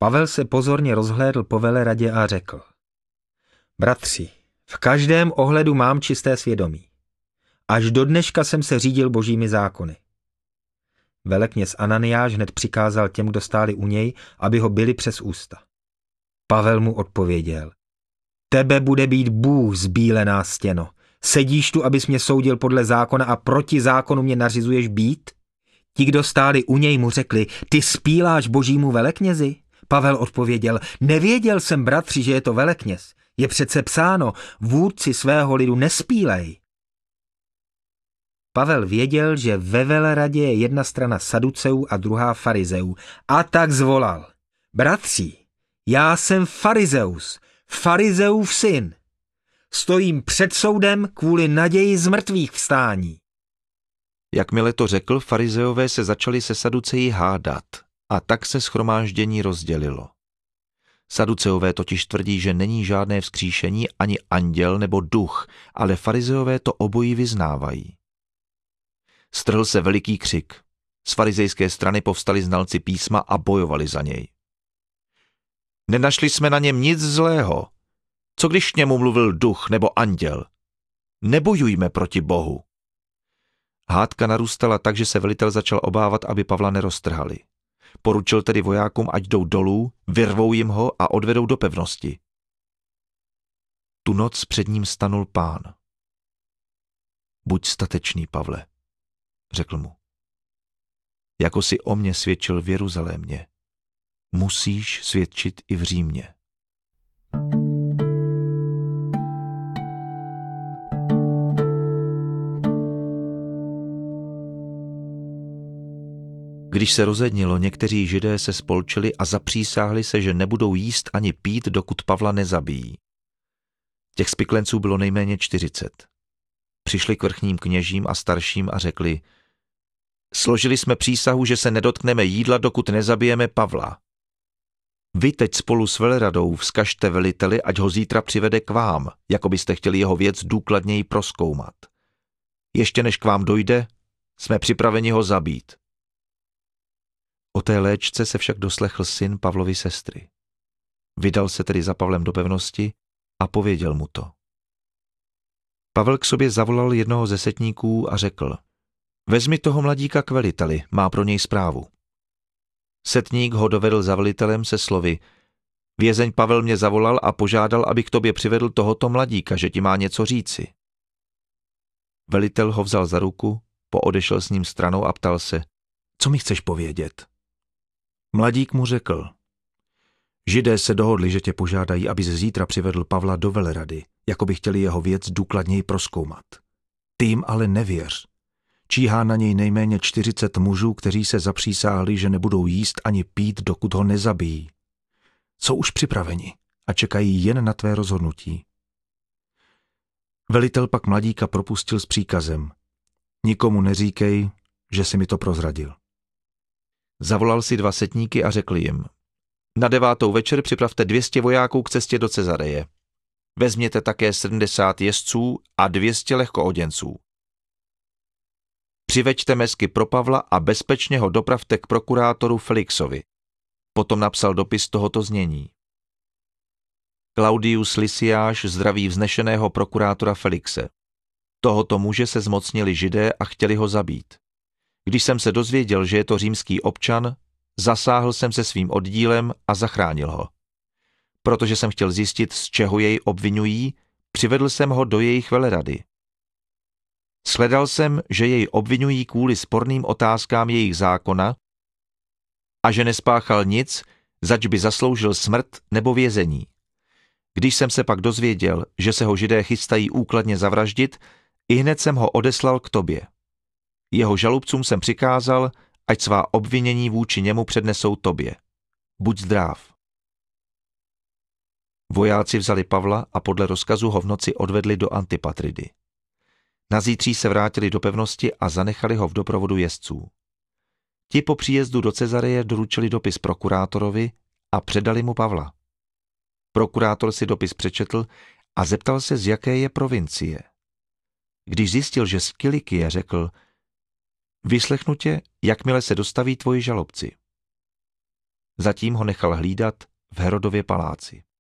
Pavel se pozorně rozhlédl po veleradě a řekl: Bratři, v každém ohledu mám čisté svědomí. Až do dneška jsem se řídil božími zákony. Velekněz Ananiáš hned přikázal těm, kdo stáli u něj, aby ho bili přes ústa. Pavel mu odpověděl: Tebe bude být Bůh, zbílená stěno. Sedíš tu, abys mě soudil podle zákona a proti zákonu mě nařizuješ být? Ti, kdo stáli u něj, mu řekli: Ty spíláš božímu veleknězi? Pavel odpověděl: Nevěděl jsem, bratři, že je to velekněz. Je přece psáno: Vůdci svého lidu nespílej. Pavel věděl, že ve veleradě je jedna strana saduceů a druhá farizeů, a tak zvolal: Bratři, já jsem farizeus, farizeův syn. Stojím před soudem kvůli naději z mrtvých vstání. Jakmile to řekl, farizeové se začali se saduceji hádat a tak se shromáždění rozdělilo. Saduceové totiž tvrdí, že není žádné vzkříšení ani anděl nebo duch, ale farizeové to obojí vyznávají. Strhl se veliký křik. Z farizejské strany povstali znalci písma a bojovali za něj. Nenašli jsme na něm nic zlého. Co když k němu mluvil duch nebo anděl? Nebojujme proti Bohu. Hádka narůstala tak, že se velitel začal obávat, aby Pavla neroztrhali. Poručil tedy vojákům, ať jdou dolů, vyrvou jim ho a odvedou do pevnosti. Tu noc před ním stanul Pán. Buď statečný, Pavle, řekl mu. Jako si o mě svědčil v Jeruzalémě, musíš svědčit i v Římě. Když se rozednilo, někteří Židé se spolčili a zapřísáhli se, že nebudou jíst ani pít, dokud Pavla nezabijí. Těch spiklenců bylo nejméně 40. Přišli k vrchním kněžím a starším a řekli: Složili jsme přísahu, že se nedotkneme jídla, dokud nezabijeme Pavla. Vy teď spolu s veleradou vzkažte veliteli, ať ho zítra přivede k vám, jako byste chtěli jeho věc důkladněji prozkoumat. Ještě než k vám dojde, jsme připraveni ho zabít. O té léčce se však doslechl syn Pavlovy sestry. Vydal se tedy za Pavlem do pevnosti a pověděl mu to. Pavel k sobě zavolal jednoho ze setníků a řekl: Vezmi toho mladíka k veliteli, má pro něj zprávu. Setník ho dovedl za velitelem se slovy: Vězeň Pavel mě zavolal a požádal, aby k tobě přivedl tohoto mladíka, že ti má něco říci. Velitel ho vzal za ruku, poodešel s ním stranou a ptal se: Co mi chceš povědět? Mladík mu řekl: Židé se dohodli, že tě požádají, abys zítra přivedl Pavla do velerady, jako by chtěli jeho věc důkladněji prozkoumat. Ty jim ale nevěř. Číhá na něj nejméně 40 mužů, kteří se zapřísáhli, že nebudou jíst ani pít, dokud ho nezabijí. Jsou už připraveni a čekají jen na tvé rozhodnutí. Velitel pak mladíka propustil s příkazem: Nikomu neříkej, že si mi to prozradil. Zavolal si 2 setníky a řekl jim: Na 9. večer připravte 200 vojáků k cestě do Cezareje. Vezměte také 70 jezdců a 200 lehkooděnců. Přiveďte mesky pro Pavla a bezpečně ho dopravte k prokurátoru Felixovi. Potom napsal dopis tohoto znění: Claudius Lysiáš zdraví vznešeného prokurátora Felixe. Tohoto muže se zmocnili Židé a chtěli ho zabít. Když jsem se dozvěděl, že je to římský občan, zasáhl jsem se svým oddílem a zachránil ho. Protože jsem chtěl zjistit, z čeho jej obvinují, přivedl jsem ho do jejich velerady. Shledal jsem, že jej obvinují kvůli sporným otázkám jejich zákona a že nespáchal nic, zač by zasloužil smrt nebo vězení. Když jsem se pak dozvěděl, že se ho Židé chystají úkladně zavraždit, ihned jsem ho odeslal k tobě. Jeho žalobcům jsem přikázal, ať svá obvinění vůči němu přednesou tobě. Buď zdrav. Vojáci vzali Pavla a podle rozkazu ho v noci odvedli do Antipatridy. Nazítří se vrátili do pevnosti a zanechali ho v doprovodu jezdců. Ti po příjezdu do Cezareje doručili dopis prokurátorovi a předali mu Pavla. Prokurátor si dopis přečetl a zeptal se, z jaké je provincie. Když zjistil, že z Kilikie, řekl: Vyslechnu tě, jakmile se dostaví tvoji žalobci. Zatím ho nechal hlídat v Herodově paláci.